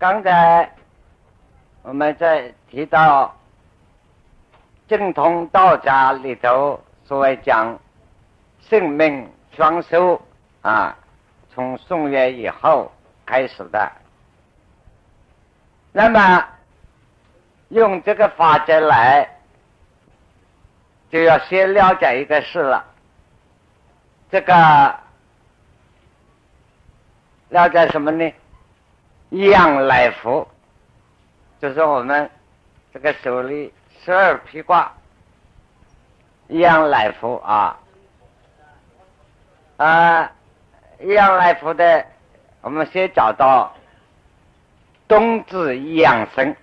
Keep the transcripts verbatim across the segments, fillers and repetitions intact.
刚才我们在提到正统道家里头所谓讲性命双修啊，从宋元以后开始的。那么用这个法则来，就要先了解一个事了。这个了解什么呢？阳来福，就是我们这个手里十二披挂，阳来福啊啊，阳来福的，我们先找到冬至养生。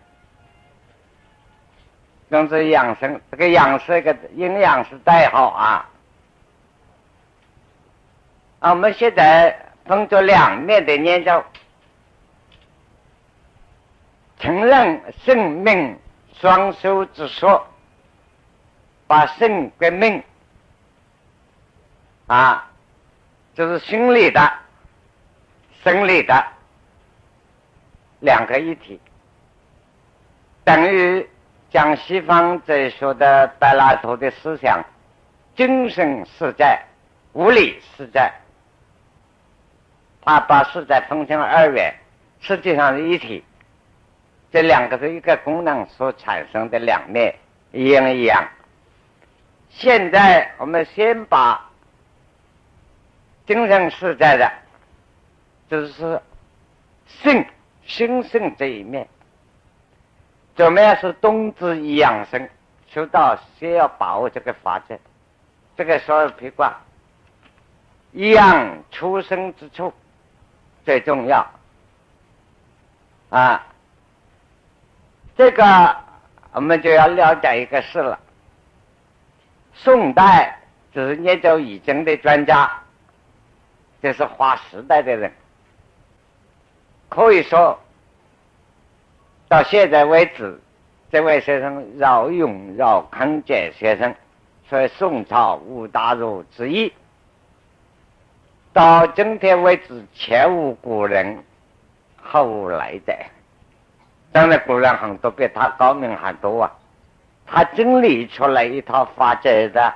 冬至养生，这个养是一个营养是代号啊。啊，我们现在分作两面的研究，承认性命双修之说，把性跟命啊，就是心理的、生理的两个一体，等于将西方哲学的柏拉图的思想，精神实在、物理实在，他把实在分成二元，实际上是一体。这两个是一个功能所产生的两面，一样一样。现在我们先把精神实在的，就是性心性这一面，怎么样是冬至养生？修道先要把握这个法则，这个十二披挂，养出生之处最重要啊。这个我们就要了解一个事了。宋代就是研究易经的专家，就是划时代的人，可以说到现在为止，这位先生饶永、饶康简先生，所以宋朝五大儒之一，到今天为止前无古人后来的。当然古人很多比他高明很多啊，他整理出来一套法则的，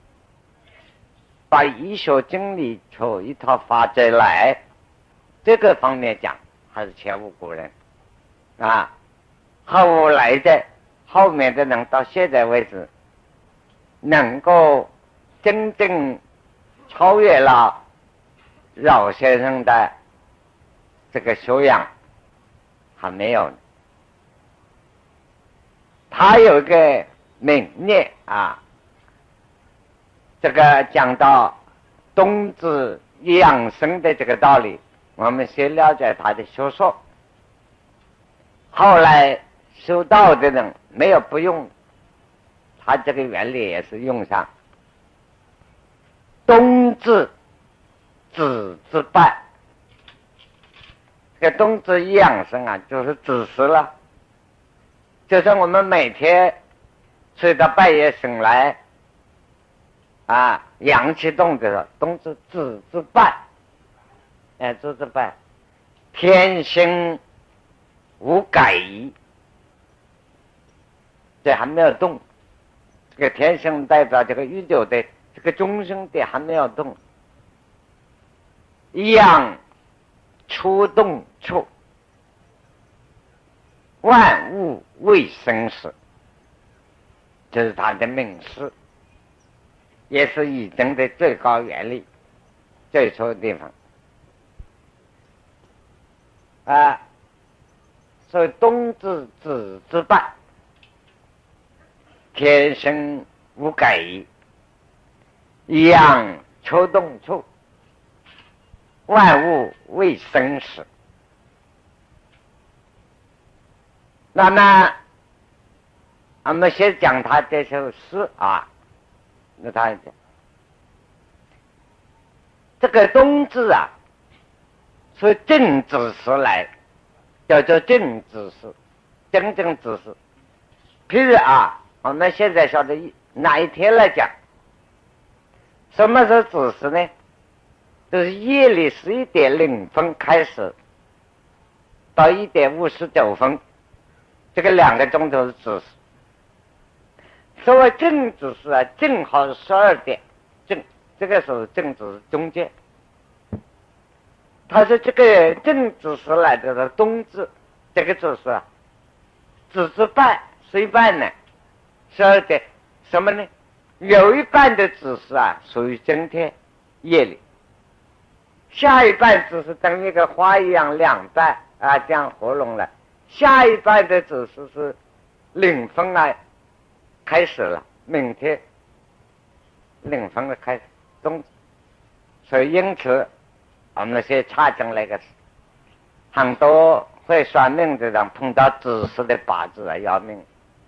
把医学整理出一套法则来，这个方面讲还是前无古人啊。后来的后面的人到现在为止能够真正超越了饶先生的这个修养还没有。他有一个名言啊，这个讲到冬至养生的这个道理，我们先了解他的学说，后来修道的人没有不用，他这个原理也是用上。冬至子之半，这个冬至养生啊，就是子时了。就是我们每天睡到半夜醒来啊，阳气动的时候，冬至子之半，哎，子之半，天心无改移，这还没有动。这个天心代表这个宇宙的这个中心点还没有动，一样出动处，万物未生时，这是他的名师，也是易经的最高原理，最初的地方啊。所以冬至子之半，天生无改移，一样出动处，万物未生时。那么我们先讲他这首诗啊，那他讲这个冬至啊，是正子时来，叫做正子时，真正子时。譬如啊，我们现在晓得哪一天来讲，什么是子时呢？就是夜里十一点零分开始， 到一点五十九分，这个两个钟头的子时。所谓正子时啊，正好是十二点正，这个时候正子是中间。他说这个正子时来的是冬至，这个子时啊，子之半是一半呢，十二点什么呢？有一半的子时啊属于正天夜里，下一半子时等于一个花一样两半啊，这样合拢了。下一半的子时是领风啊开始了，明天领风的开始冬，所以因此我们那些查证那个很多会算命的人碰到子时的八字啊要命。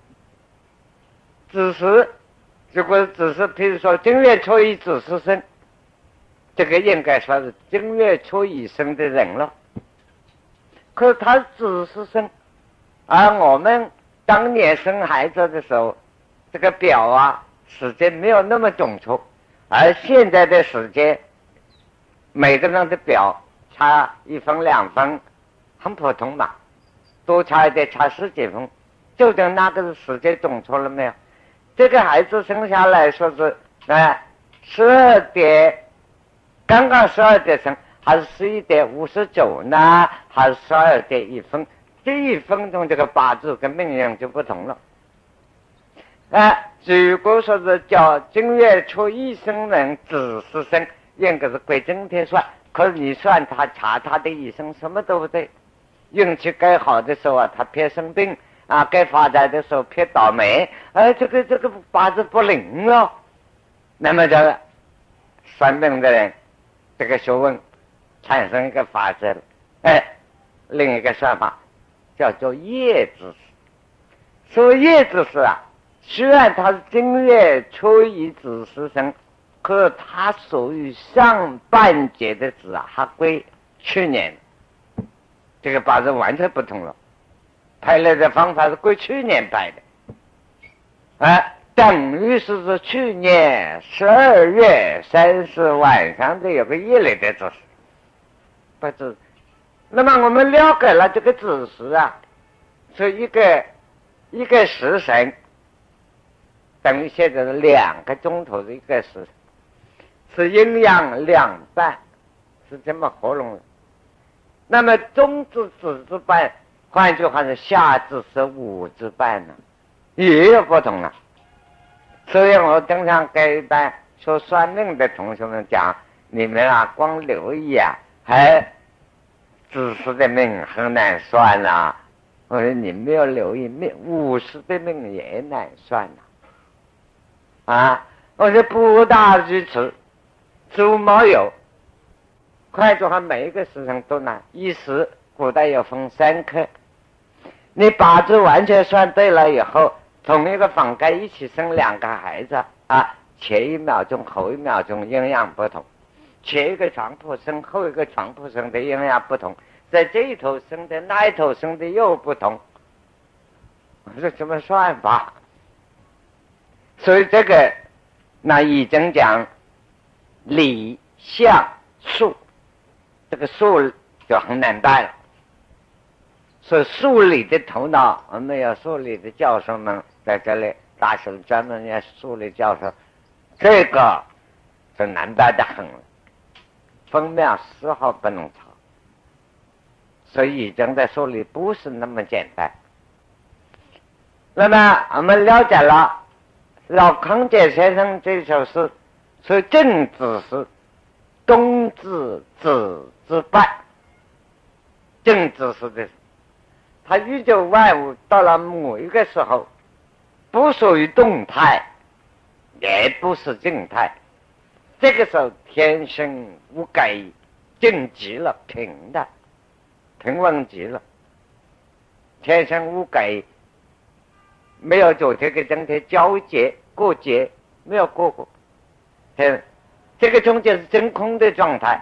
子时如果子时，譬如说正月初一子时生，这个应该说是正月初一生的人了。可是他子时生，而我们当年生孩子的时候，这个表啊时间没有那么准确，而现在的时间每个人的表差一分两分很普通嘛，多差一点差十几分，究竟那个时间准确了没有？这个孩子生下来说是啊十二点，刚刚十二点生，还是十一点五十九呢？还是十二点一分？这一分钟这个八字跟命运就不同了。啊，如果说是叫正月初一生人子时生，应该是归正天算，可是你算他查他的一生什么都不对。运气该好的时候啊，他偏生病啊，该发财的时候偏倒霉，哎，这个这个八字不灵了。那么这个算命的人，这个学问产生一个法则，哎，另一个算法叫做夜之时。所谓夜之时啊，虽然他是正月初一子时生，可是他属于上半截的子啊，还归去年，这个八字完全不同了。排列的方法是归去年排的，啊，等于是是去年十二月三十晚上的有个夜里的子时，不是。那么我们了解了这个子时啊，是一个一个时辰，等于现在是两个钟头的一个时辰，是阴阳两半，是这么合拢的。那么中至子之半，换句话是下至是午之半呢，也有不同啊。所以我经常给一般说算命的同学们讲，你们啊光留意啊，还子时的命很难算啊。我说你没有留意，命午时的命也难算啊。啊，我说不大如此，诸毛有。快句话，每一个时辰都难。一时古代有分三科，你八字完全算对了以后，同一个房间一起生两个孩子啊，前一秒钟后一秒钟营养不同，前一个床铺生后一个床铺生的营养不同，在这一头生的那一头生的又不同。我说怎么算法？所以这个那已经讲理象数，这个数就很难办了。所以数理的头脑，我们有数理的教授们在这里，大学专门要数理教授，这个是难办的很了，分秒丝毫不能差。所以已经在数理不是那么简单。那么我们了解了老康节先生这首诗，是正子时冬至子之半，正子时的他宇宙万物到了某一个时候，不属于动态，也不是静态，这个时候天生无改，静极了，平的平稳极了，天生无改，没有昨天跟今天交接过节，没有过过，这个中间是真空的状态。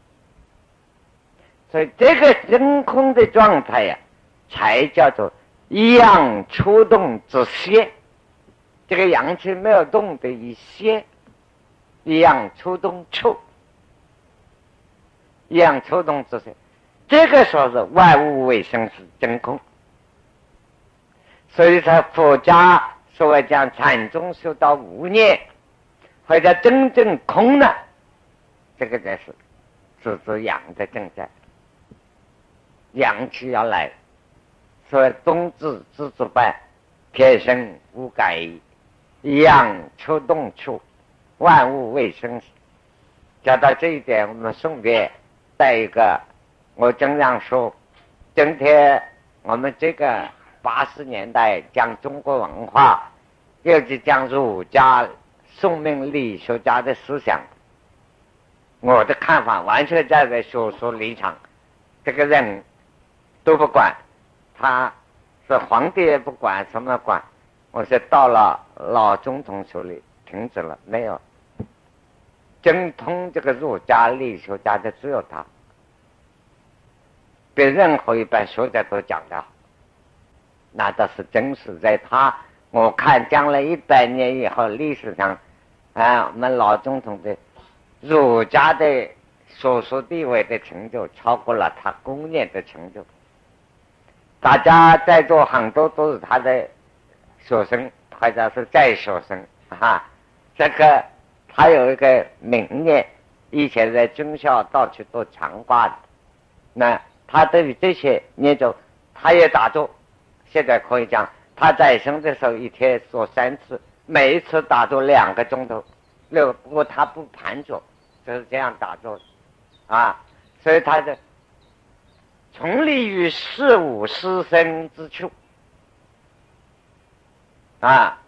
所以这个真空的状态呀、啊，才叫做阳出动之歇。这个阳气没有动的一歇，阳出动处，阳出动之歇。 这个时候是万物为生是真空。所以说佛家所谓讲禅宗修到无念或者真正空了，这个才是自自阳的正在，阳气要来，所谓冬至之之半，天生无改，阳出动处，万物为生。讲到这一点，我们顺便带一个，我经常说，今天我们这个八十年代讲中国文化，尤其讲儒家宋明理学家的思想，我的看法完全站在学术立场，这个人都不管，他是皇帝也不管，什么管，我说到了老总统手里停止了，没有精通这个儒家理学家的只有他，比任何一本学者都讲得好，那倒是真实在他。我看将来一百年以后，历史上啊，我们老总统的儒家的学术地位的成就超过了他工业的成就。大家在座很多都是他的学生或者是在学生啊。这个他有一个名言，以前在军校到处都常挂的。那他对于这些念咒，他也打坐。现在可以讲，他在生的时候一天做三次，每一次打坐两个钟头。六不过他不盘坐，就是这样打坐啊。所以他的从立于事物失身之处啊，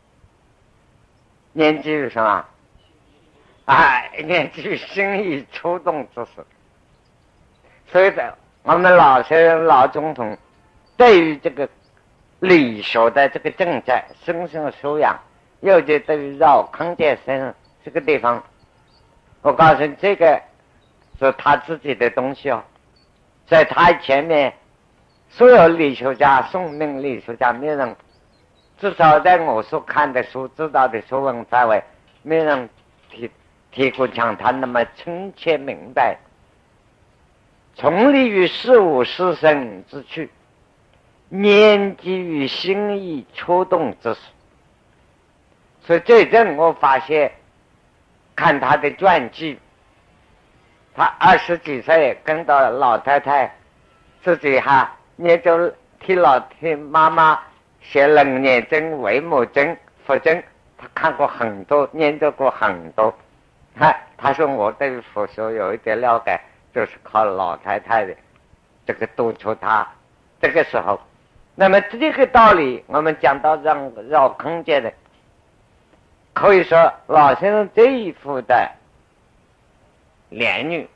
念记于什么？啊，念记于心意出动之时。所以的我们老先生老总统对于这个理学的这个正在深深修养，尤其对于绕康健先生这个地方，我告诉你，这个是他自己的东西哦。在他前面所有理学家宋明理学家没人，至少在我所看的书知道的学问范围，没人提提过讲他那么亲切明白，从立于事物失身之处，念基于心意出动之时。所以这阵我发现看他的传记，他二十几岁跟到老太太自己哈念咒，替老替妈妈写楞严经、维摩经、佛经，他看过很多，念咒过很多。他他说我对佛学有一点了解，就是靠老太太的这个督促他。这个时候，那么这个道理我们讲到让绕空间的，可以说老先生这一幅的莲女，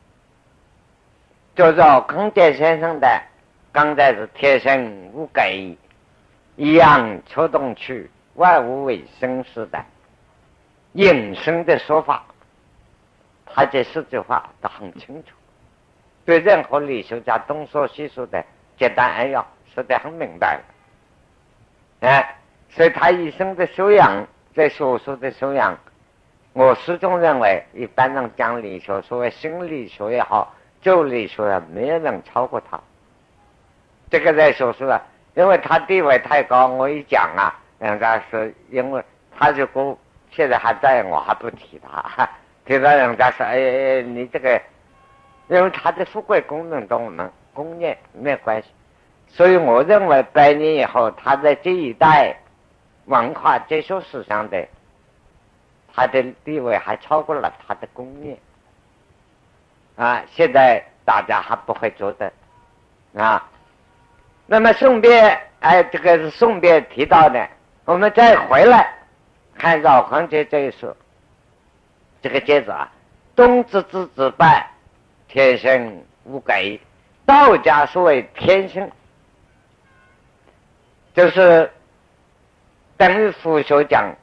就绕空间先生的刚才是天生无改，一样出动去，万物为生时的引申的说法，他这四句话都很清楚，对任何理学家东说西说的简单扼要，说得很明白了。哎，所以他一生的修养，在学术的修养，我始终认为一般人讲理学，所谓心理学也好，就理学也没有人超过他。这个在学术啊，因为他地位太高，我一讲啊，人家是因为他如果现在还在，我还不提他，提到人家说，哎，你这个，因为他的富贵功能跟我们工业没有关系，所以我认为百年以后，他在这一代文化接受史上的，他的地位还超过了他的工业啊！现在大家还不会觉得啊。那么顺便，哎，这个是顺便提到的，我们再回来看绕空节这一说，这个节子啊，冬之之之半，天生无改。道家所谓天生，就是等于佛学讲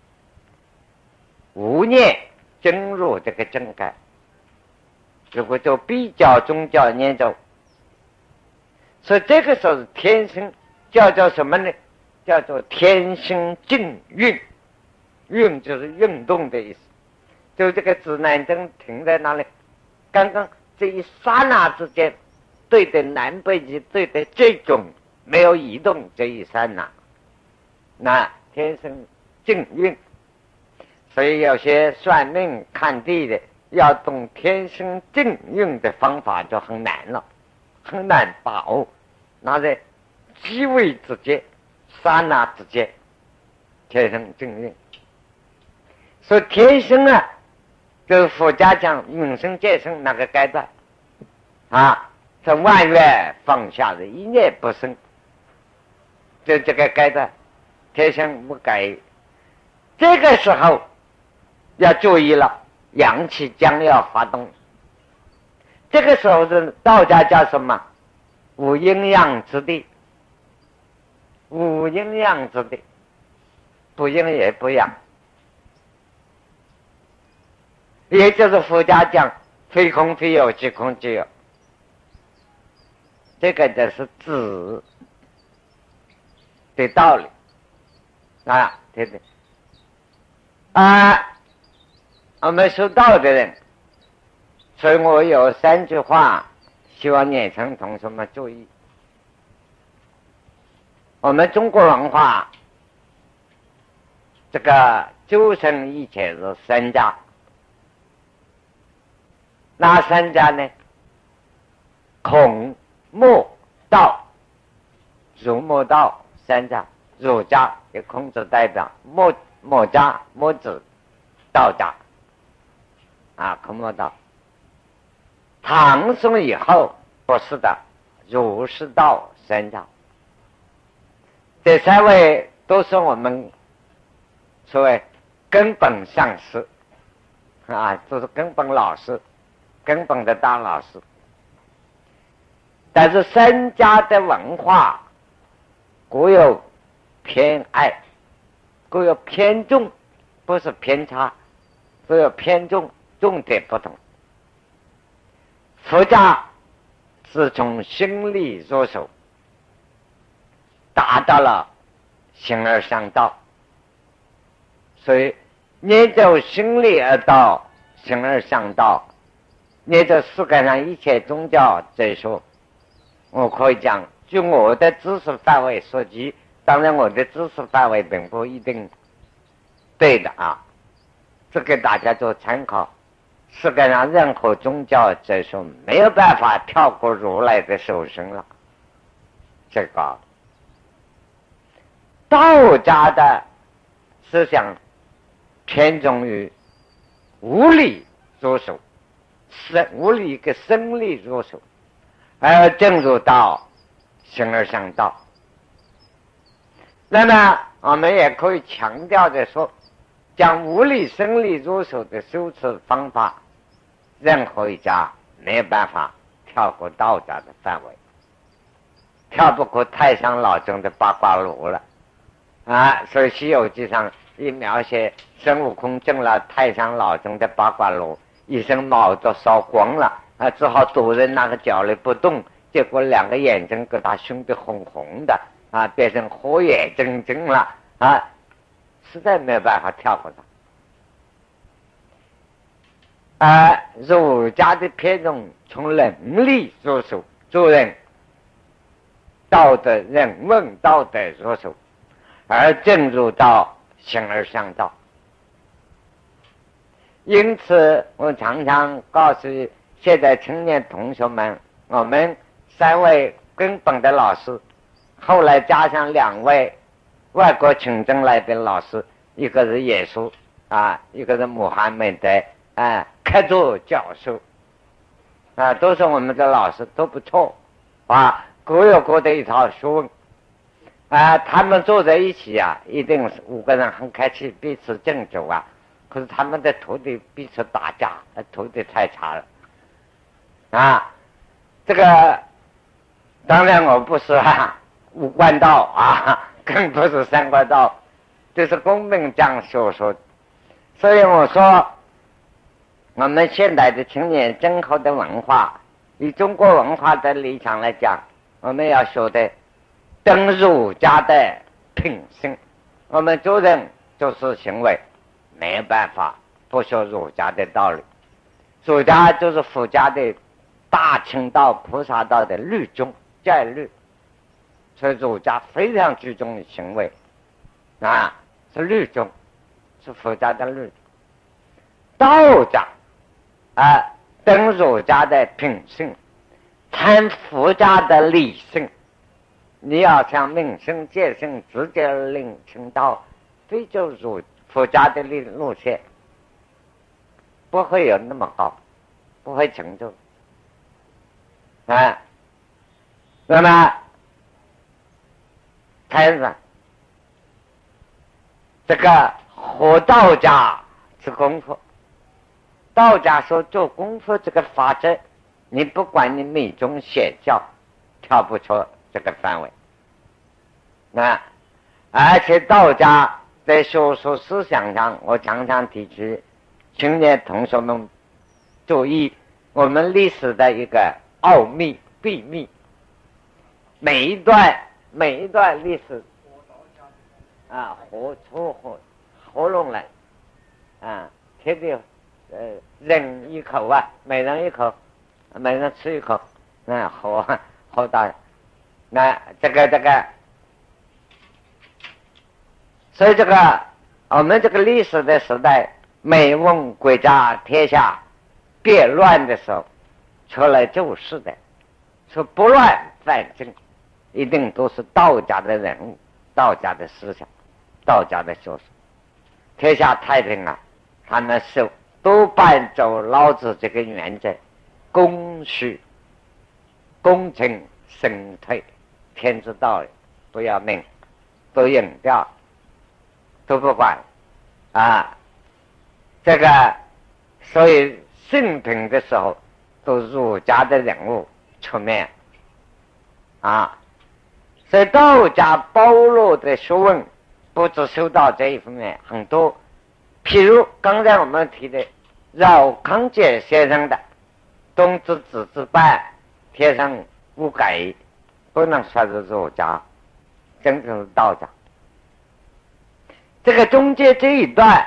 无念真入这个正感。如果就比较宗教念咒，所以这个时候是天生，叫做什么呢？叫做天生静运，运就是运动的意思。就这个指南针停在那里，刚刚这一刹那之间， 对的南北极对的这种没有移动这一刹那，那天生静运。所以有些算命看地的要懂天生静运的方法就很难了，很难把握。那在机位之间刹那之间天生静运。所以天生啊，就是佛家讲永生界生那个阶段啊，是万缘放下的一念不生，就这个阶段天生不改。这个时候要注意了，阳气将要发动。这个时候是道家叫什么？无阴阳之地，无阴阳之地，不阴也不阳，也就是佛家讲非空非有，即空即有。这个就是指的道理啊，对对啊。我们修道的人，所以我有三句话希望年轻同学们注意。我们中国文化这个究生一切是三家，哪三家呢？孔墨道，儒墨道三家。儒家给孔子代表，墨墨家墨子，道家啊，孔墨道。唐宋以后不是的，儒释道三家。这三位都是我们所谓根本上师啊，都是根本老师，根本的大老师。但是三家的文化各有偏爱，各有偏重，不是偏差，各有偏重，重点不同。佛家是从心理入手，达到了形而上道，所以念着心理而道，形而上道，念着世界上一切宗教哲学，我可以讲，据我的知识范围所及，当然我的知识范围并不一定对的啊，这给大家做参考。世界上任何宗教哲学没有办法跳过如来的手心了。这个道家的思想偏重于无理入手，生无理一个生理入手，而正入到形而上道。那么我们也可以强调的说，将无理生理入手的修持方法，任何一家没有办法跳过道家的范围，跳不过太上老君的八卦炉了啊！所以《西游记》上一描写孙悟空进了太上老君的八卦炉，一身毛都烧光了啊，只好躲在那个角里不动，结果两个眼睛给他熏得红红的啊，变成火眼金睛了啊，实在没有办法跳过他。而儒家的偏重从能力入手，做人道德人文道德入手，而正入到形而上道。因此我常常告诉现在青年同学们，我们三位根本的老师，后来加上两位外国请进来的老师，一个是耶稣啊，一个是穆罕默德啊，开做教授啊，都是我们的老师，都不错啊，各有各的一套学问啊。他们坐在一起啊，一定是五个人很开心，彼此敬酒啊。可是他们的徒弟彼此打架，徒弟太差了啊。这个当然我不是啊无官道啊，更不是三官道，这是公明讲所说。所以我说，我们现代的青年真好的文化，以中国文化的立场来讲，我们要说的登儒家的品性。我们做人做事行为没有办法不说儒家的道理，儒家就是佛家的大乘道、菩萨道的律宗，戒律。所以儒家非常注重行为啊，是律宗，是佛家的律。道家啊，等儒家的品性，参佛家的理性。你要想明心见性，直接领成道，非就儒佛家的路线，不会有那么高，不会成就啊。那么开始这个和道家是功夫，道家说做功夫这个法则，你不管你密宗邪教跳不出这个范围啊。而且道家在学术思想上，我常常提出青年同学们注意我们历史的一个奥秘秘密，每一段每一段历史啊，活出活活拢来啊，天地呃人一口啊，每人一口，每人吃一口，那活活到那这个这个，所以这个我们这个历史的时代，每逢国家天下变乱的时候，出来救世的，说不乱反正，一定都是道家的人物，道家的思想，道家的学说。天下太平啊，他们是都伴走老子这个原则，公序公正神退，天之道理不要命，都隐掉，都不管啊。这个所以性平的时候，都儒家的人物出面啊。所以道家包罗的学问不只修到这一方面很多，譬如刚才我们提的饶康节先生的冬之子之败，天生无改，不能说是儒家，真正是道家。这个中间这一段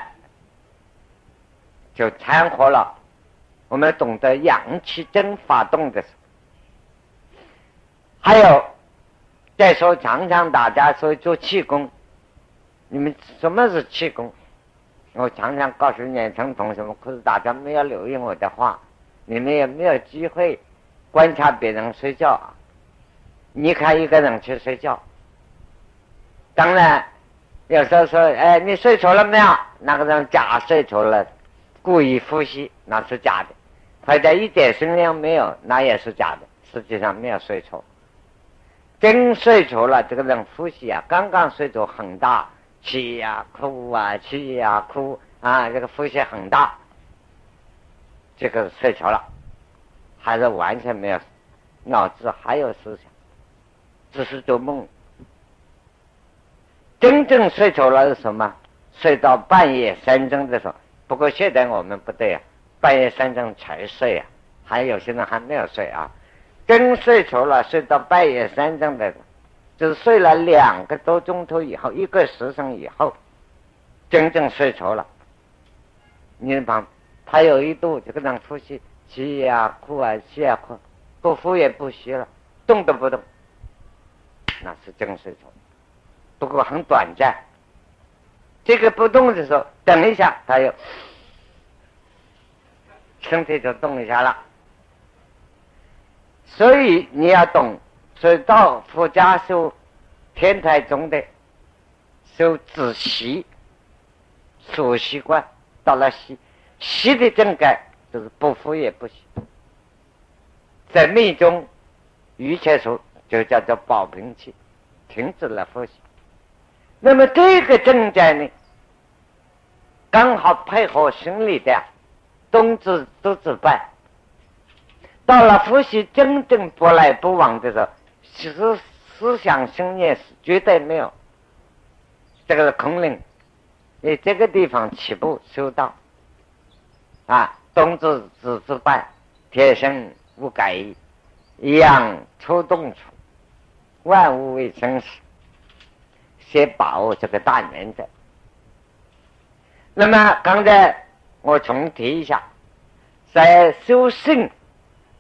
就掺和了我们懂得阳气真发动的时候，还有再说常常大家说做气功，你们什么是气功？我常常告诉年轻同学们，可是大家没有留意我的话，你们也没有机会观察别人睡觉啊。你看一个人去睡觉，当然有时候说，哎，你睡着了没有？那个人假睡着了，故意呼吸，那是假的；或者一点声量没有，那也是假的，实际上没有睡着。真睡着了，这个人呼吸啊，刚刚睡着很大，气呀、啊、哭啊，气呀、啊、哭啊，这个呼吸很大，这个睡着了，还是完全没有脑子还有思想，只是做梦。真正睡着了是什么？睡到半夜三更的时候。不过现在我们不对啊，半夜三更才睡啊，还有些人还没有睡啊。真睡着了，睡到半夜三更的，就是睡了两个多钟头以后，一个时辰以后，真正睡着了。你旁他有一度这个人呼吸，吸呀哭啊，吸呀哭，不呼也不吸了，动都不动，那是真睡着。不过很短暂。这个不动的时候，等一下他又身体就动一下了。所以你要懂，所以到佛家修天台宗的修止息所习惯，到了息息的正改就是不呼也不吸，在密宗瑜伽术就叫做保平气，停止了呼吸。那么这个正在呢，刚好配合心理的冬至都自败，到了呼吸真正不来不往的时候，其实思想心念是绝对没有。这个是空灵，你这个地方起步修道啊，冬至只自败，天生无改，养出动处，万物为生死。先把握这个大原则。那么刚才我重提一下，在修性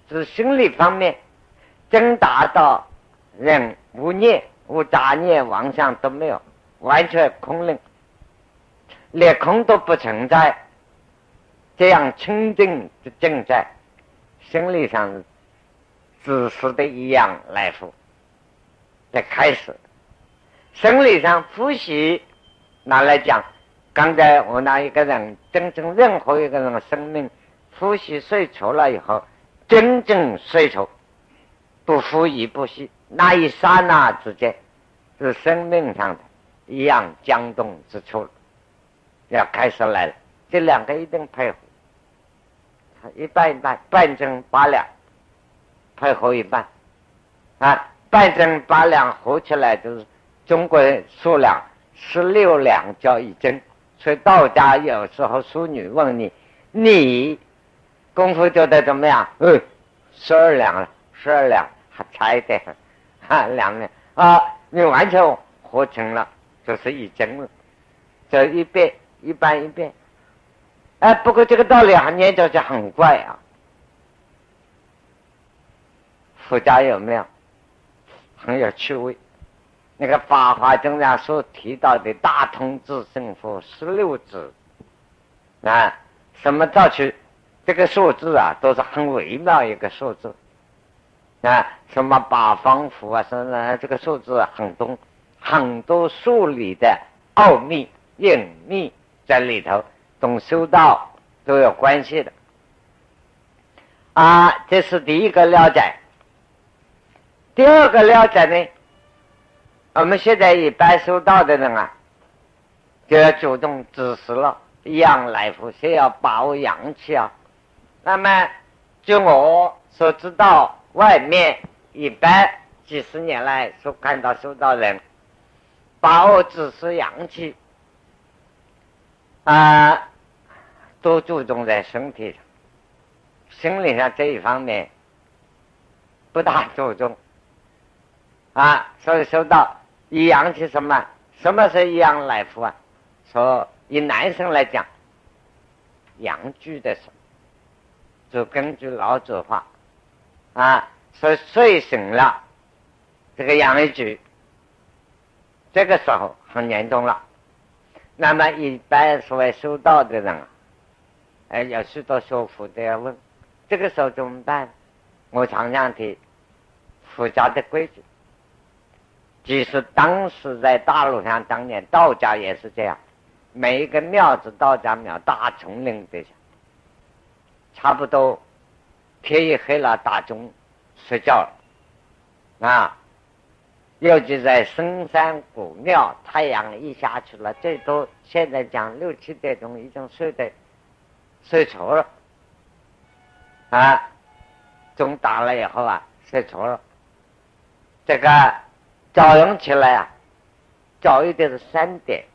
是心理方面，真达到人无念、无杂念、妄想都没有，完全空灵，连空都不存在，这样清净的正在心理上自私的一样来复的开始。生理上呼吸拿来讲，刚才我拿一个人真正任何一个人的生命呼吸睡着了以后，真正睡着不呼亦不吸，那一刹那之间是生命上的一样僵动之处，要开始来了。这两个一定配合，一半一半，半斤八两配合一半啊，半斤八两合起来就是中国数量十六两叫一斤。所以道家有时候淑女问你，你功夫觉得怎么样？嗯，十二两了，十二两还差一点，哈，两两啊，你完全合成了，就是一斤了，这一遍一半一遍。哎，不过这个道理还念着就很怪啊。佛家有没有很有趣味？那个《法华经》上所提到的大通智胜佛十六字啊，什么造去这个数字啊，都是很微妙一个数字啊，什么八方符啊，什么这个数字很多很多数理的奥秘隐秘在里头，跟修道都有关系的啊。这是第一个了解。第二个了解呢，我们现在一般修道的人啊，就要主动指示了，养来福，先要把握阳气啊。那么就我所知道，外面一般几十年来所看到修道人把握指示阳气啊，都注重在身体上，心理上这一方面不大注重啊。所以修道以阳气什么？什么是以阳来福啊？说以男生来讲，阳居的时候，就根据老子话啊，说睡醒了，这个阳一举，这个时候很严重了。那么一般所谓修道的人啊，哎，有许多学佛的要问，这个时候怎么办？我常常提佛家的规矩。即使当时在大陆上，当年道家也是这样，每一个庙子道家庙大丛林底下，差不多天一黑了打钟睡觉了啊。尤其在深山古庙，太阳一下去了，最多现在讲六七点钟已经睡得睡着了啊，钟打了以后啊，睡着了。这个早上起来啊，早一点是三点，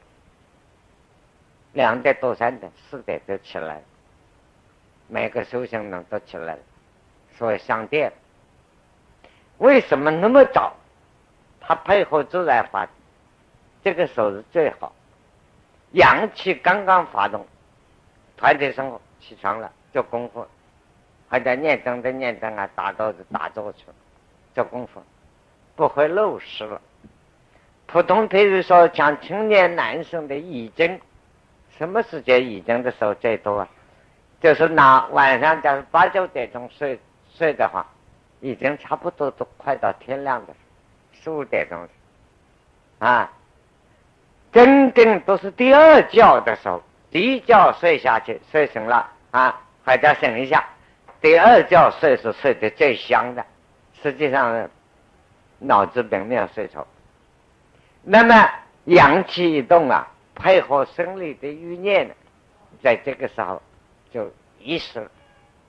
两点多三点四点就起来了，每个修行人都起来了，所以上殿。为什么那么早？它配合自然法，这个时候是最好，阳气刚刚发动，团体生活起床了做功夫，还在念经的念经啊，打坐就打坐去了，做功夫不会漏失了。普通譬如说像青年男生的遗精，什么时间遗精的时候最多啊？就是拿晚上假如八九点钟睡睡的话，已经差不多都快到天亮的十五点钟啊，真正都是第二觉的时候，第一觉睡下去睡醒了啊，还再醒一下，第二觉睡是睡得最香的，实际上脑子并没有睡着。那么阳气一动啊，配合生理的欲念呢，在这个时候就遗失了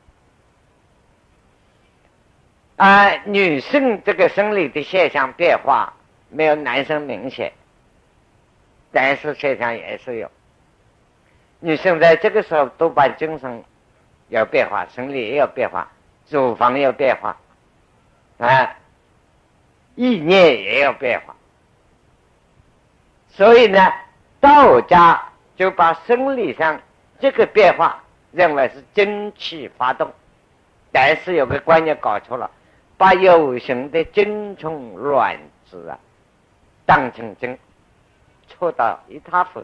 啊。女性这个生理的现象变化没有男生明显，但是现象也是有。女性在这个时候多半精神有变化，生理也有变化，乳房有变化啊，意念也有变化。所以呢，道家就把生理上这个变化认为是真气发动， 但是有个观念搞错了，把有形的精虫卵子啊当成真，错到一塌糊涂。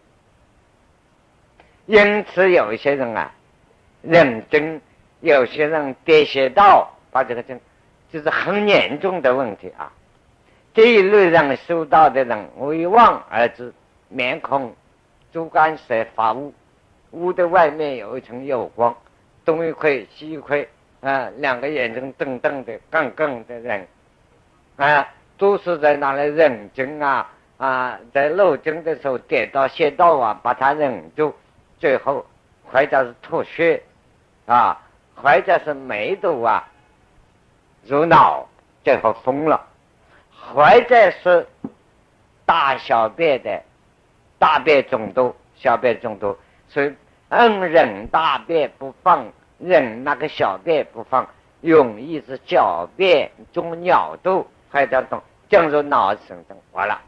因此有些人啊认真，有些人跌邪道，把这个真就是很严重的问题啊。这一类人修道的人为望而止，面孔主干色发乌，乌的外面有一层有光，东一块西一块啊，两个眼睛瞪瞪的杠杠的人啊，都是在那里认真啊啊，在漏针的时候跌到邪道啊，把它忍住，最后或者是吐血啊，或者是眉头啊入脑，最后疯了，或者是大小便的大便中毒，小便中毒，所以嗯忍大便不放，忍那个小便不放，容易是小便中尿毒，或者动进入脑神经，完了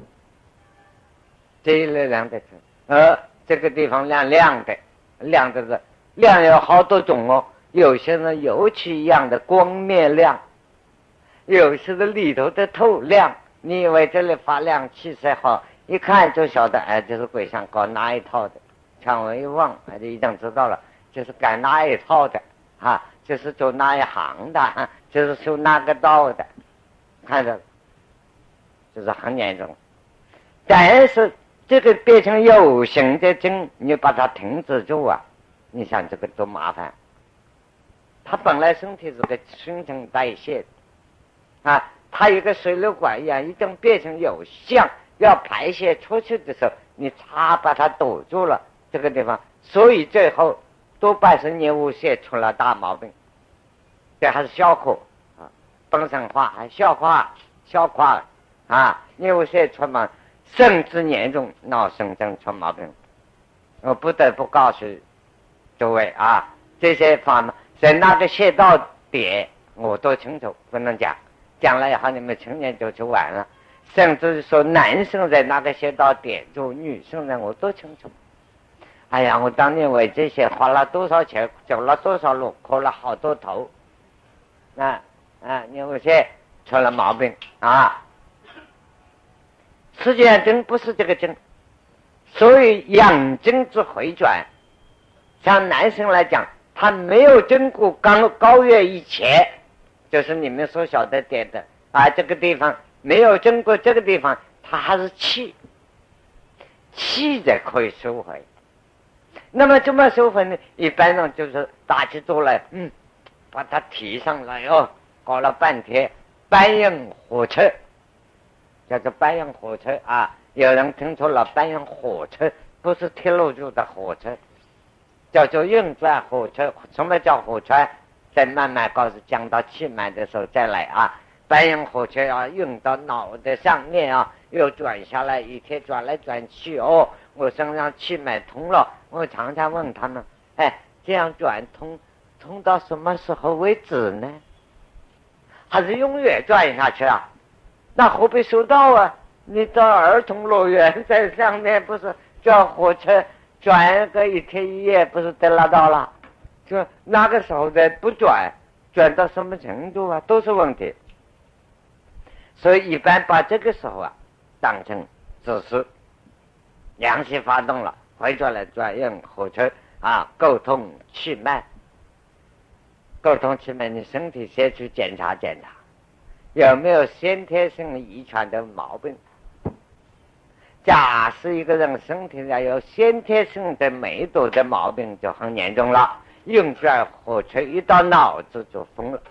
这一类人的呃这个地方亮亮的，亮的是亮有好多种哦，有些人油漆一样的光面亮，有些的里头的透亮，你以为这里发亮气色好，一看就晓得哎，这是鬼上搞哪一套的，看我一望哎就一定知道了，就是干哪一套的啊，就是走哪一行的、啊、就是修哪个道的，看着就是很严重。但是这个变成有形的经，你把它停止住啊，你想这个多麻烦。他本来身体是个新陈代谢的啊，他一个水流管一样，一定变成有相，要排泄出去的时候，你擦把它堵住了这个地方，所以最后多半是尿物泻出了大毛病。这还是消化啊，本身话还消化消化啊，尿物泻出毛，甚至严重脑神经出毛病。我不得不告诉诸位啊，这些方面在那个穴道点我都清楚，不能讲，讲了以后你们成年就去玩了。甚至说男生在那个穴道点住，女生呢我都清楚。哎呀，我当年为这些花了多少钱，走了多少路，磕了好多头，啊啊，尿物泻出了毛病啊。实际上真不是这个真，所以养精之回转，像男生来讲，他没有经过高高月以前，就是你们所晓得点的啊，这个地方没有经过这个地方，他还是气，气的可以收回。那么怎么收回呢？一般上就是打起坐来，嗯，把它提上来哦，搞了半天，搬运火车，叫做搬运火车啊。有人听说了，搬运火车不是铁路住的火车，叫做运转火车。什么叫火车？再慢慢告诉，讲到气脉的时候再来啊。搬运火车要运到脑袋上面啊，又转下来，一天转来转去哦。我身上气脉通了，我常常问他们，哎，这样转通通到什么时候为止呢？还是永远转下去啊？那何必修道啊？你到儿童乐园在上面，不是叫火车转个一天一夜，不是得拉到了？就那个时候的不转，转到什么程度啊？都是问题。所以一般把这个时候啊当成只是阳气发动了，回转来转运火车啊，沟通气脉，沟通气脉，你身体先去检查检查，有没有先天性遗传的毛病。假使一个人身体上有先天性的梅毒的毛病，就很严重了，运转火车一到脑子就疯了。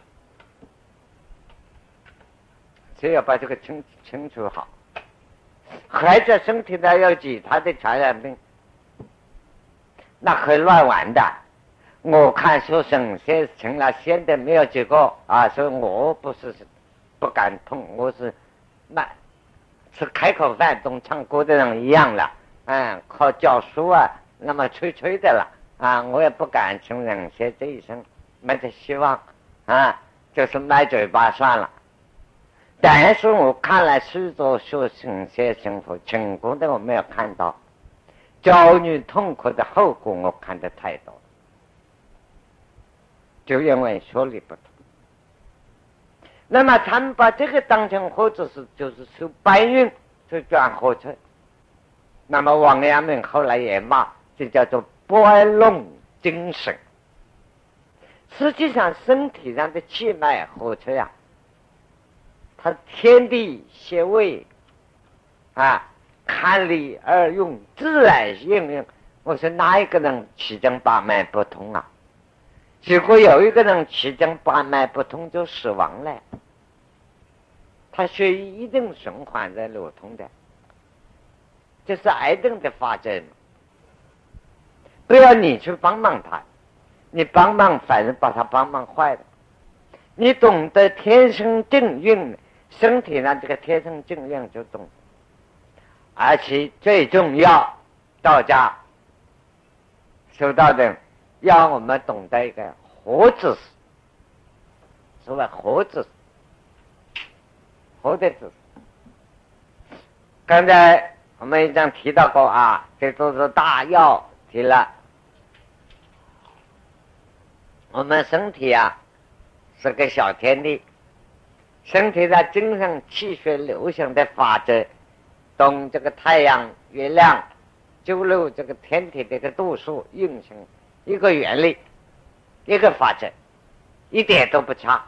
所以要把这个清清楚好。孩子身体上有其他的传染病，那可以乱玩的。我看书生先成了先的没有几个啊，所以我不是不敢碰，我是那是开口饭懂唱歌的人一样了，嗯，靠教书啊，那么吹吹的了啊，我也不敢承认些这一生没得希望啊，就是卖嘴巴算了。但是我看了许多修行些幸福成功的我没有看到，教女痛苦的后果我看得太多。 就因为学历不同。那么他们把这个当成火子是就是受搬运就转火车。那么王阳明后来也骂，这叫做搬弄精神。实际上身体上的气脉火车呀、啊，它天地协位啊，看理而用，自然应用。我说哪一个人七经八脉不通啊？如果有一个人七经八脉不通就死亡了，他血液一定循环在流通的，这是癌症的发展。不要你去帮忙他，你帮忙反而把他帮忙坏了。你懂得天生正运，身体上这个天生正运就懂。而且最重要，道家修道的要我们懂得一个活知识。所谓活知识，活的知识。刚才我们已经提到过啊，这都是大要提了。我们身体啊是个小天地，身体的精神气血流行的法则，懂这个太阳、月亮、周六这个天体的一个度数运行一个原理，一个法则，一点都不差。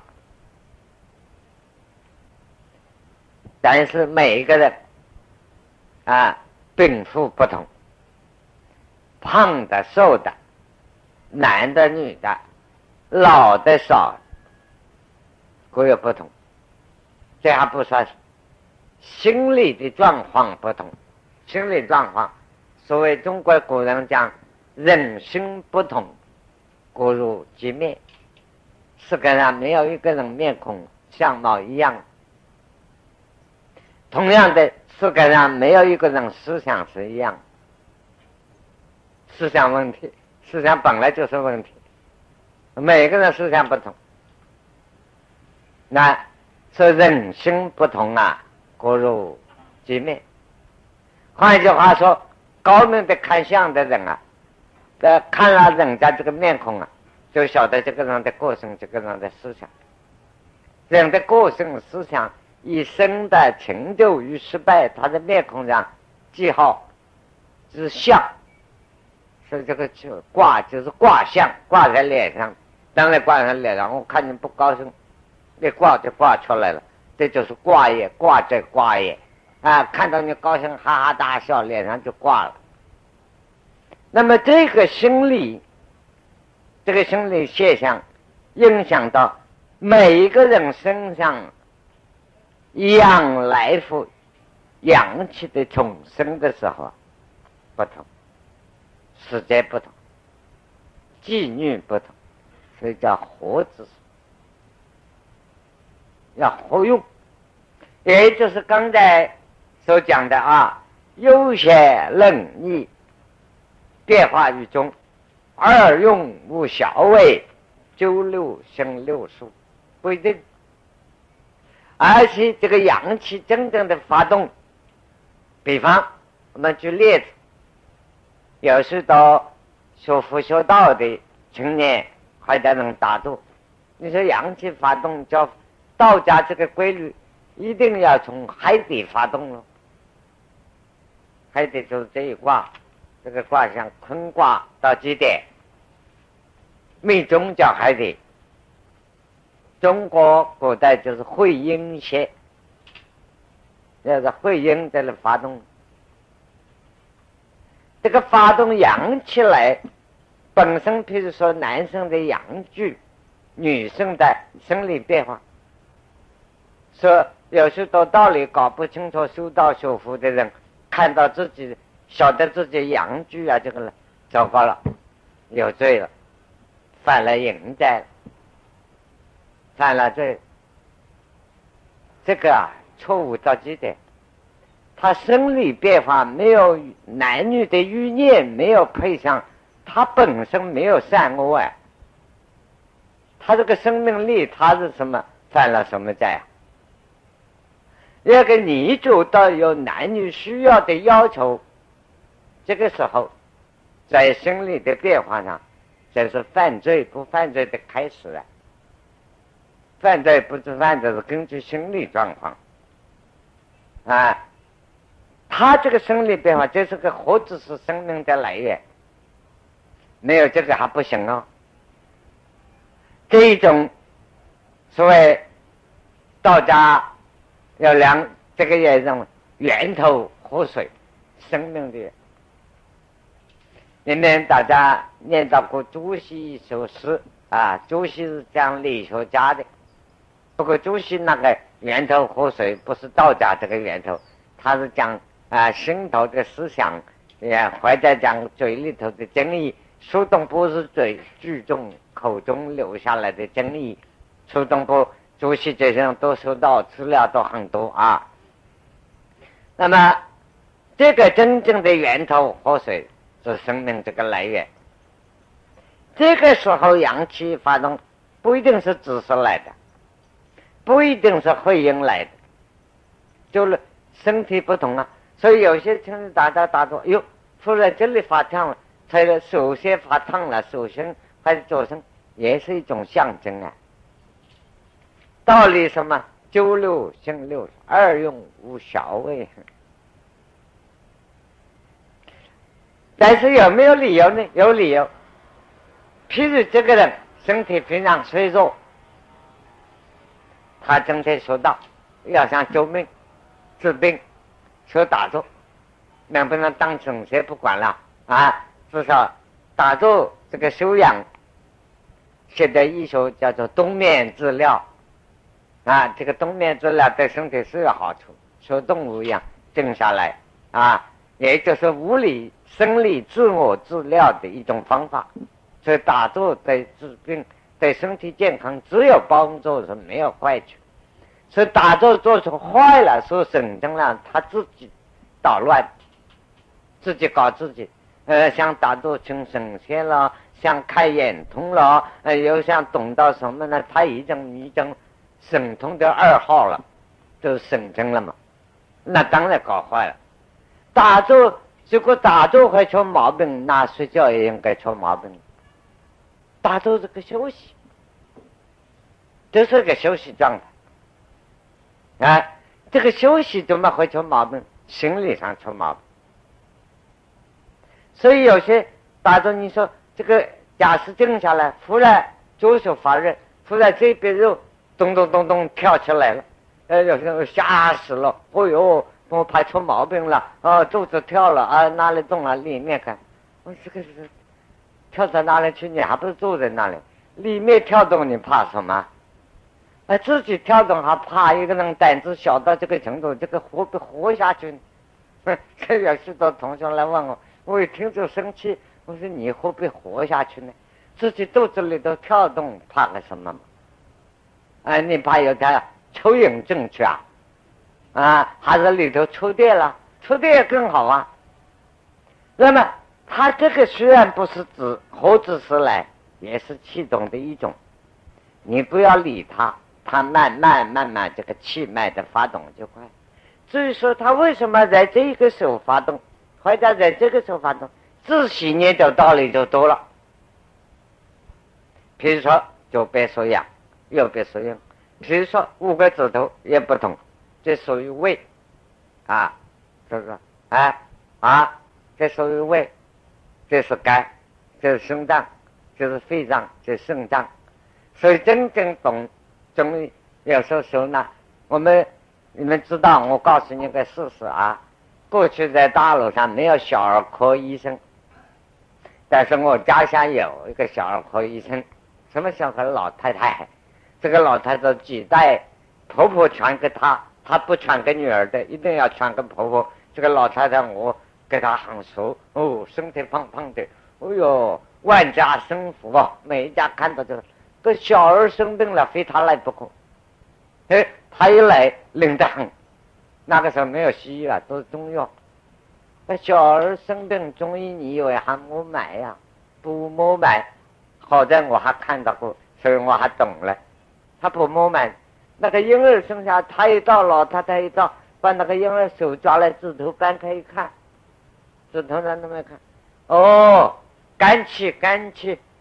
但是每一个人啊，禀赋不同，胖的、瘦的，男的、女的，老的、少，各有不同。这还不算心理的状况不同，心理状况，所谓中国古人讲人心不同，各如其面。世界上没有一个人面孔相貌一样，同样的世界上没有一个人思想是一样。思想问题，思想本来就是问题，每个人思想不同，那是人心不同啊，各如其面。换一句话说，高明的看相的人啊，呃，看了人家这个面孔啊，就晓得这个人的个性，这个人的思想。人的个性思想一生的成就与失败，他的面孔上记号之相，是这个挂，就是挂相，挂在脸上。当然挂在脸上，我看你不高兴，你挂就挂出来了，这就是挂业，挂这挂业啊！看到你高兴，哈哈大笑，脸上就挂了。那么这个心理，这个心理现象，影响到每一个人身上阳来复阳气的重生的时候不同，时间不同，纪律不同，所以叫活知识，要活用。也就是刚才所讲的啊，悠闲任意，变化于中，二用无小位，九六生六数，不一定。而且这个阳气真正的发动，比方我们举例子，有时到学佛学道的青年还在能打坐，你说阳气发动，叫道家这个规律一定要从海底发动了。海底就是这一卦，这个卦像坤卦到极点，命中叫海底。中国古代就是会阴邪，要是会阴在那发动，这个发动阳气来，本身譬如说男生的阳具，女生的生理变化，说有时候道理搞不清楚，修道修福的人看到自己晓得自己阳具啊，这个糟糕了，有罪了，犯了淫灾了，犯了罪，这个啊错误到极点。他生理变化没有男女的欲念没有配上，他本身没有善恶啊，他这个生命力他是什么？犯了什么罪啊？那个你主到有男女需要的要求，这个时候在生理的变化上这是犯罪不犯罪的开始啊！犯罪不是犯罪，是根据心理状况啊。他这个生理变化，这是个活着是生命的来源，没有这个还不行哦。这一种所谓道家要量，这个也种源头活水，生命的。里面大家念到过朱熹一首诗啊，朱熹是讲理学家的，不过朱熹那个源头活水不是道家这个源头，他是讲啊心头的思想，也或者讲嘴里头的真理。苏东坡是嘴句中口中留下来的真理，苏东坡、朱熹这些人都收到资料都很多啊。那么这个真正的源头活水是生命这个来源。这个时候阳气发动，不一定是知识来的，不一定是会阴来的，就是身体不同啊。所以有些情打打打着，哟，突然这里发烫了，才手先发烫了，手心还是左身，也是一种象征啊。道理什么？九六行六，二用无小位。但是有没有理由呢？有理由。譬如这个人身体非常脆弱，他整天说道要想救命治病说打坐，能不能当成谁不管了啊？至少打坐这个修养，现在医学叫做冬眠治疗啊，这个冬眠治疗对身体是有好处，说动物一样静下来啊，也就是物理生理自我治疗的一种方法。所以打坐对治病对身体健康只有帮助，是没有坏处。所以打坐做成坏了，说神经了，他自己捣乱，自己搞自己。呃，像打坐成神仙了，像开眼通了，呃，又像懂到什么呢？他已经已经神通的二号了，就是神经了嘛。那当然搞坏了。打坐如果打坐会出毛病，那睡觉也应该出毛病。打坐是个休息，这是个休息状态啊。这个休息怎么会出毛病？心理上出毛病。所以有些打坐，你说这个假使静下来，忽然左手发热，忽然这边肉咚咚咚咚跳起来了，呃，有时候吓死了，哦哟，我怕出毛病了，啊，肚子跳了啊，哪里动了？里面看，我这个是跳到哪里去？你还不是坐在那里？里面跳动，你怕什么？啊，自己跳动还怕？一个人胆子小到这个程度，这个活不活下去呢？这有许多同学来问我，我一听就生气。我说你会不会活下去呢？自己肚子里头跳动，怕个什么嘛？啊，你怕有点抽影症去啊？啊，还是里头触电了？触电更好啊。那么他这个虽然不是指活着时来，也是气中的一种，你不要理他，他慢慢慢慢这个气脉的发动就快。至于说他为什么在这个时候发动，或者在这个时候发动，自己念的道理就多了。比如说左边说阳，右边说阴，比如说五个指头也不同，这属于胃啊，是不是啊啊？这属于胃，这是肝，这是心脏，这是肺脏，这是肾脏。所以真正懂中医，有时候说呢，我们你们知道，我告诉你个事实啊，过去在大陆上没有小儿科医生，但是我家乡有一个小儿科医生，什么小孩？老太太，这个老太太几代婆婆传给她，她不传给女儿的，一定要传给婆婆。这个老太太我给她很熟，哦，身体胖胖的，哎呦，万家生福啊！每一家看到这个，这小儿生病了，非她来不可。哎，她一来灵得很。那个时候没有西医了，都是中药。那小儿生病，中医你以为还没买呀？不没买，好在我还看到过，所以我还懂了。他不没买，那个婴儿生下，他一到，老太太一到，把那个婴儿手抓来，指头掰开一看，指头上那么看，哦，肝气肝气，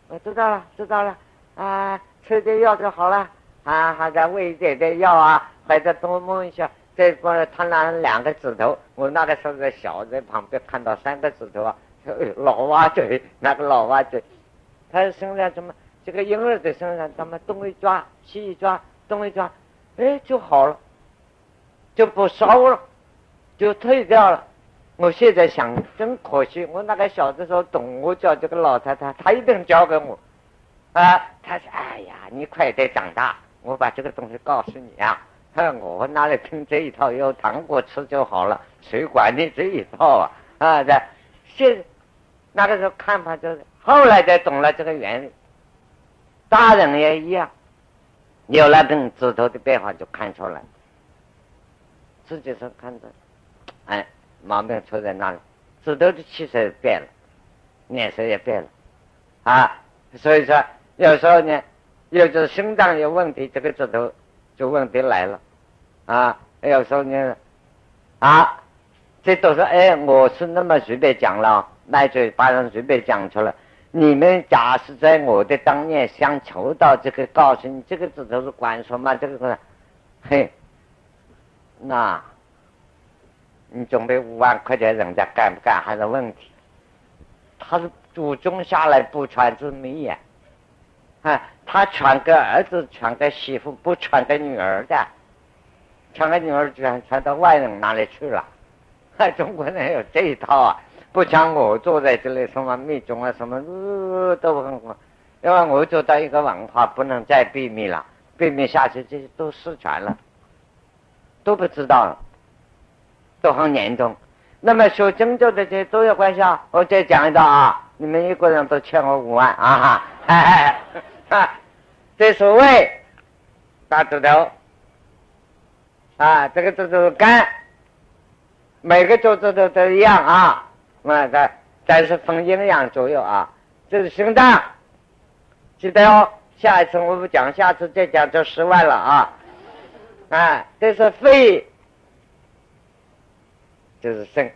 我知道了，知道了啊，吃点药就好了啊，还在喂点点药啊，或者多摸一下。这不，他那两个指头，我那个时候在小在旁边看到三个指头啊，老蛙嘴，那个老蛙嘴，他身上怎么这个婴儿的身上怎么东一抓西一抓东一抓，哎就好了，就不烧了，就退掉了。我现在想真可惜，我那个小的时候懂，我叫这个老太太，她一定教给我啊。她说：“哎呀，你快点长大，我把这个东西告诉你啊。”我哪里听这一套，有糖果吃就好了，谁管你这一套啊？啊，这现那个时候看法就是，后来才懂了这个原理。大人也一样，有了跟指头的变化就看出来，自己是看着，哎，毛病出在那里，指头的气色变了，脸色也变了，啊，所以说有时候呢，有就是心脏有问题，这个指头就问题来了。啊，有时候呢，啊，这都是哎，我是那么随便讲了，那嘴巴上随便讲出来。你们假使在我的当面想求到这个，告诉你这个指头是管什么，这个嘿，那你准备五万块钱，人家干不干还是问题。他是祖宗下来不传之谜呀，啊，他传给儿子，传给媳妇，不传给女儿的。传给女儿传传到外人哪里去了？中国人有这一套啊！不像我坐在这里什么密宗啊什么、呃、都很好，因为我做到一个文化不能再秘密了，秘密下去这些都失传了，都不知道了，都很严重。那么修真咒的这些都有关系啊！我再讲一道啊，你们一个人都欠我五万啊哈！哎哎啊，这所谓大指头。啊，这个指头肝，每个手指头都一样啊，那个但是分阴阳左右啊。这是心脏，记得哦。下一次我不讲，下次再讲就十万了啊。啊，这是肺，这是肾。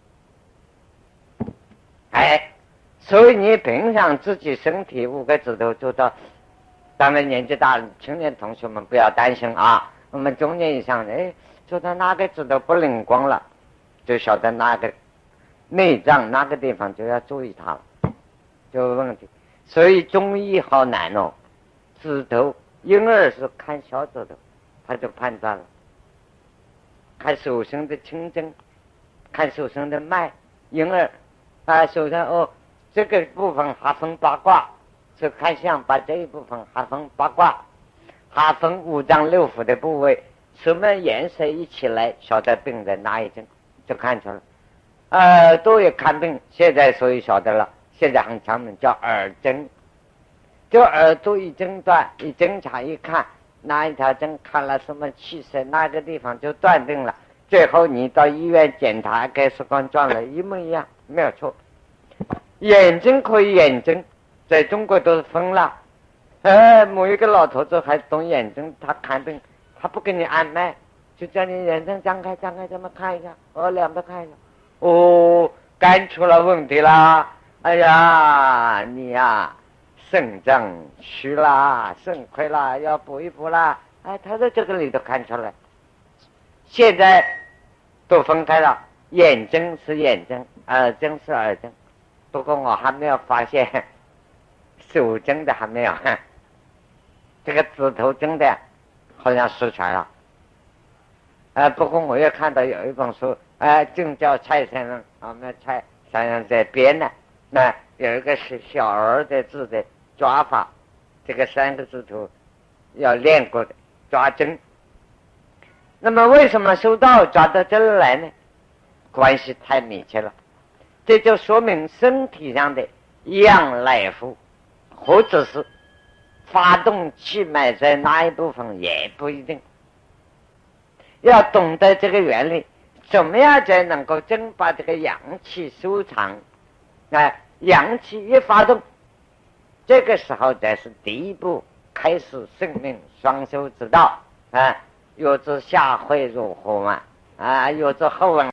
哎，所以你平常自己身体五个指头做到，当然年纪大了，青年同学们不要担心啊。我们中年以上的，哎，说他哪个指头不灵光了，就晓得哪个内脏哪个地方就要注意它了，就有问题。所以中医好难哦，指头婴儿是看小指头，他就判断了，看手上的青针，看手上的脉，婴儿啊手上哦这个部分还分八卦，就看相把这一部分还分八卦。还分五脏六腑的部位，什么颜色一起来，晓得病在哪一针，就看出来。呃，都有看病，现在所以晓得了。现在很常门叫耳针，就耳朵一诊断，一侦查一看，哪一条针看了什么气色，哪个地方就断定了。最后你到医院检查，跟时光撞了一模一样，没有错。眼睛可以眼睛，在中国都是分了。呃，某一个老头子还懂眼睛，他看病，他不给你按脉，就叫你眼睛张开张开，这么看一下，哦，两边看一下，哦，肝出了问题啦，哎呀，你呀、啊，肾脏虚啦，肾亏啦，要补一补啦，哎，他在这个里头看出来。现在都分开了，眼睛是眼睛，耳针是耳针，不过我还没有发现手针的还没有。这个指头真的好像失传了，啊！不过我也看到有一本书，啊，正叫蔡先生，我们蔡先生在编的，那有一个是小儿的字的抓法，这个三个指头要练过的抓针。那么为什么修道抓到针来呢？关系太密切了，这就说明身体上的阳来福，或者是发动气脉在哪一部分也不一定，要懂得这个原理，怎么样才能够真把这个阳气收藏？啊，阳气一发动，这个时候才是第一步开始生命双修之道啊！有之下惠如何嘛？啊，有之后文。